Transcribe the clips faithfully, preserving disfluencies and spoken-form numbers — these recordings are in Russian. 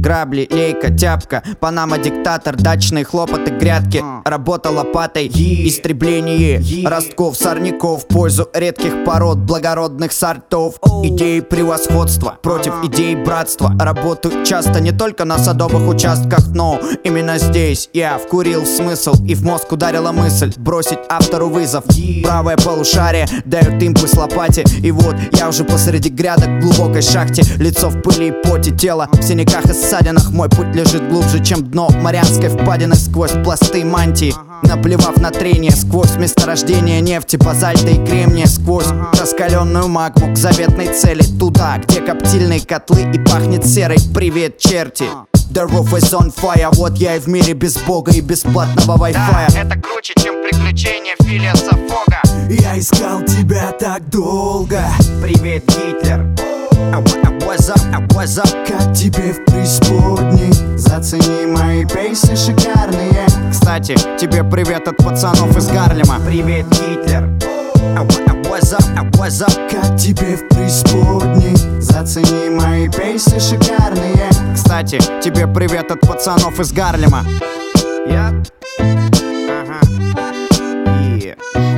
Грабли, лейка, тяпка, Панама, диктатор, дачные хлопоты, грядки, работа лопатой, истребление ростков, сорняков в пользу редких пород, благородных сортов. Идеи превосходства против идей братства. Работаю часто не только на садовых участках, но именно здесь я вкурил смысл, и в мозг ударила мысль бросить автору вызов. Правое полушарие дает импульс лопате, и вот я уже посреди грядок в глубокой шахте. Лицо в пыли и поте, тело в синяках и ссадинах. Мой путь лежит глубже, чем дно Марианской впадины, сквозь пласты мантии, наплевав на трение, сквозь месторождение нефти, базальта и кремния, сквозь раскаленную магму к заветной цели, туда, где коптильные котлы и пахнет серой. Привет, черти! The roof is on fire. Вот я и в мире без бога и бесплатного Wi-Fi. Да, это круче, чем приключения Филиаса Фога. Я искал тебя так долго. Привет, Гитлер. What's up, what's up? Как тебе в преисподней? Зацени мои пейсы шикарные. Кстати, тебе привет от пацанов из Гарлема. Привет, Гитлер. What's up, what's up? Как тебе в преисподней? Зацени мои пейсы шикарные. Кстати, тебе привет от пацанов из Гарлема. Я? Ага. И...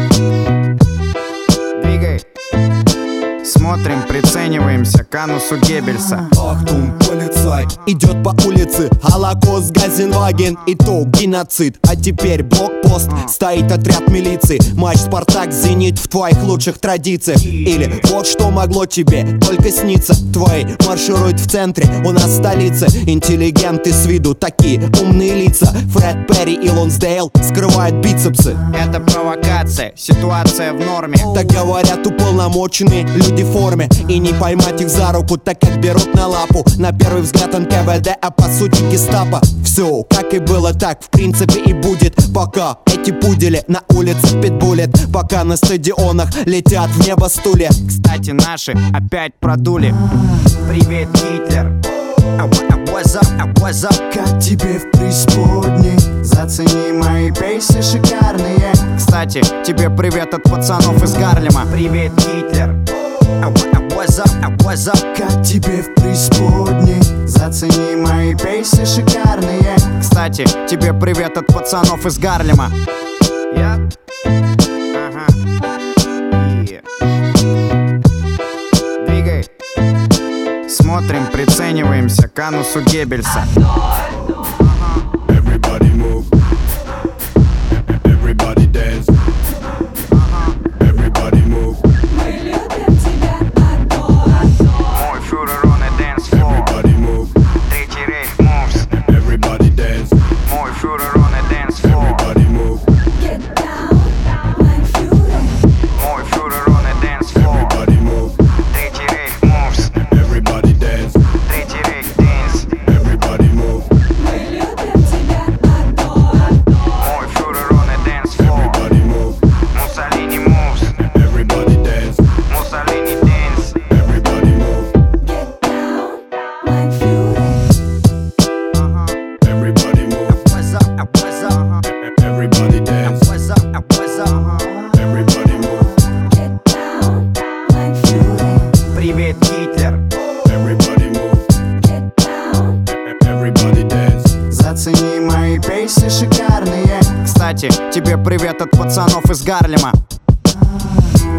Двигай. Смотрим, прицениваемся к анусу Геббельса. Ахтум, полицай идет по улице, Холокост, Газенваген, итог, геноцид. А теперь блокпост, стоит отряд милиции. Матч Спартак, Зенит в твоих лучших традициях. Или вот что могло тебе только сниться. Твои маршируют в центре, у нас столица. Интеллигенты с виду такие умные лица. Фред Перри и Лонсдейл скрывают бицепсы. Это провокация, ситуация в норме. Так говорят уполномоченные люди в форме. И не поймать их за руку, так как берут на лапу. На первый взгляд эн ка вэ дэ, а по сути гестапо. Все, как и было, так в принципе и будет. Пока эти пудели на улице питбулят, пока на стадионах летят в небо стулья. Кстати, наши опять продули. Привет, Гитлер. What's up, what's up? Как тебе в преисподней? Зацени мои пейсы шикарные. Кстати, тебе привет от пацанов из Гарлема. Привет, Гитлер. What's up, what's up? Как тебе в преисподней? Зацени мои пейсы шикарные. Кстати, тебе привет от пацанов из Гарлема. Я? Ага. И... Двигай. Смотрим, прицениваемся к анусу Геббельса. Everybody move. Everybody dance. Everybody move. Мой фюрер on a dance floor. Everybody move. Третий рейх moves. Everybody dance. Мой фюрер on a dance floor. Everybody move. Мой фюрер on a dance floor. Everybody move. Третий рейх moves. Everybody dance. Третий рейх dance. Everybody move. Мой фюрер on a dance floor. Everybody move. Муссолини moves. Everybody dance. Муссолини dance. Everybody move. Everybody move. What's up, what's up? Everybody dance. What's up, what's up? Everybody move. Привет, Гитлер. Everybody move. Everybody dance. Зацени мои пейсы шикарные. Кстати, тебе привет от пацанов из Гарлема.